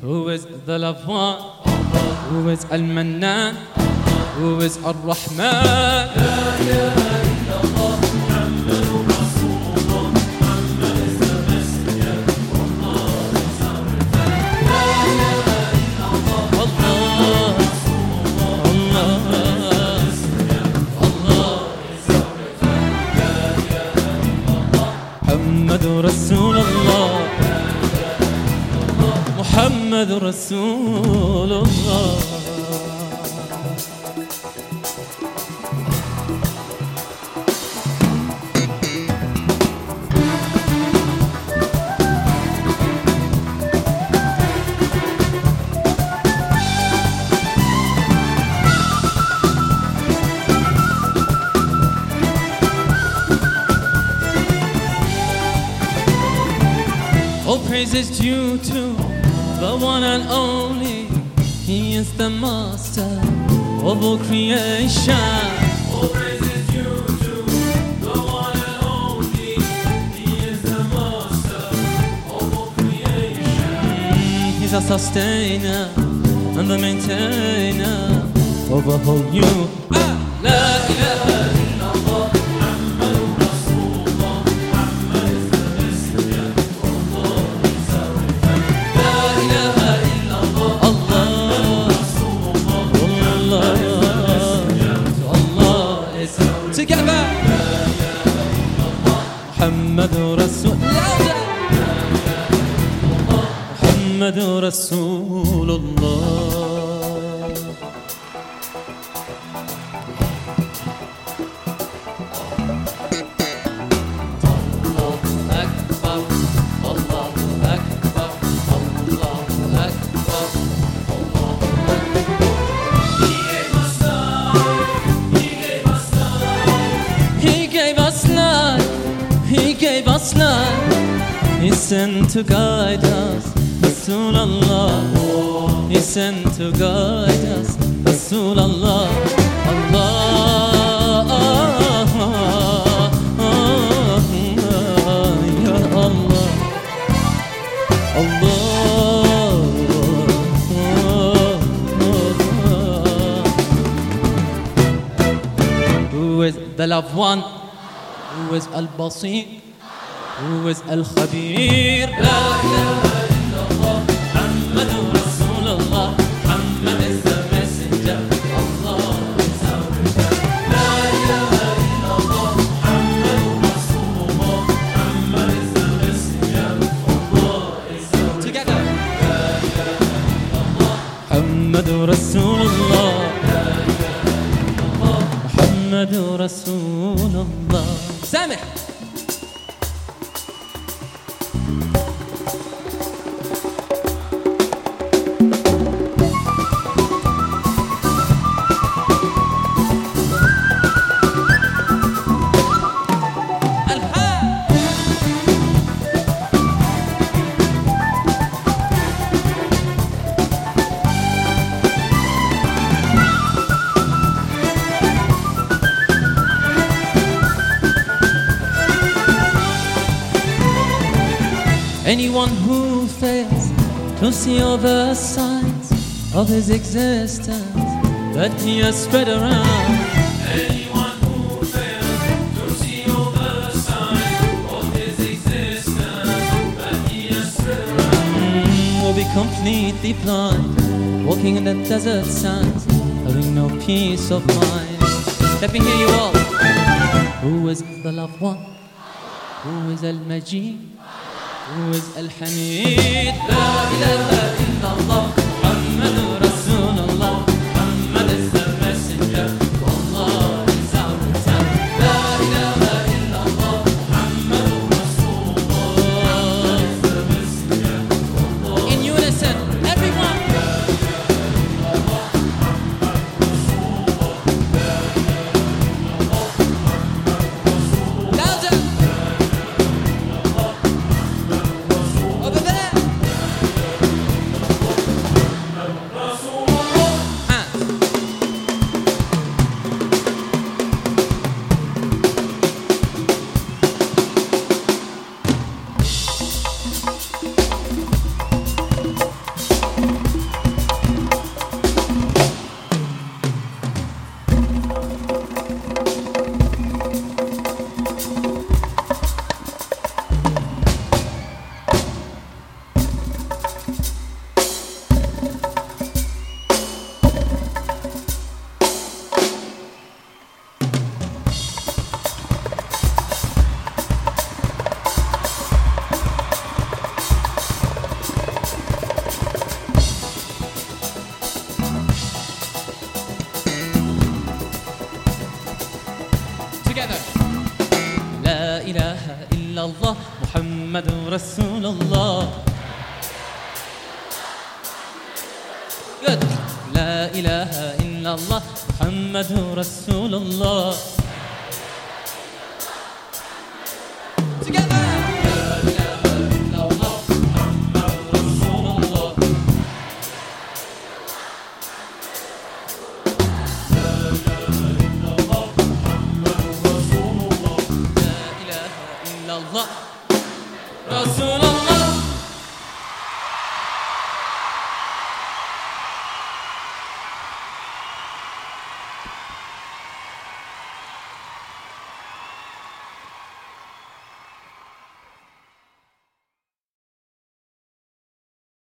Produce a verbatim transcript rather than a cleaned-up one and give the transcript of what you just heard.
Who is the loved one? Who is Al-Mannan? Who is Ar-Rahman? La ilaha illallah, Muhammadur Rasulullah. Muhammad is the messenger. Allah is our friend. La ilaha illallah, Allah, Allah, Allah is our friend. La ilaha illallah, Muhammadur Rasulullah. Muhammadur Rasulullah. All praise is due to the one and only. He is the master of all creation. all praise is due to the one and only. He is the master of all creation. He's a sustainer and the maintainer of a whole new. Ah, la ilaha illallah, Muhammadur Rasulullah. Muhammad is the messenger. Allah is our friend. La ilaha illallah, Allah, Rasulullah. Allah, Allah is together. Muhammadur Rasulullah. Muhammadur Rasulullah. Gave us life, He sent to guide us, Rasulullah. He sent to guide us, Rasulullah. Allah, Ya Allah, Allah. Who is the loved one? Who is Al-Basir? Who is Al-Khabir? La ilaha illallah, Muhammadur Rasulullah. Muhammad is the messenger. Allah is our friend. La ilaha illallah, Muhammadur Rasulullah. Muhammad is the messenger. Allah is our friend. Together. La ilaha illallah, Muhammadur Rasulullah. la ilaha illallah. Muhammadur Rasulullah. Samih. Anyone who fails to see all the signs of His existence that He has spread around, Anyone who fails to see all the signs of His existence that He has spread around mm, will be completely blind, walking in the desert sands, having no peace of mind. Let me hear you all. Who is the loved one? Who is Al-Majid? Who is Al-Hamid? La ilaha illallah, Muhammadur Rasulullah. Muhammad is the messenger. Allah is our return. La ilaha illallah, Muhammadur Rasulullah is the messenger. Allah in unison, everyone. Louder. Over there. رسول الله. Good. لا إله إلا الله محمد رسول الله.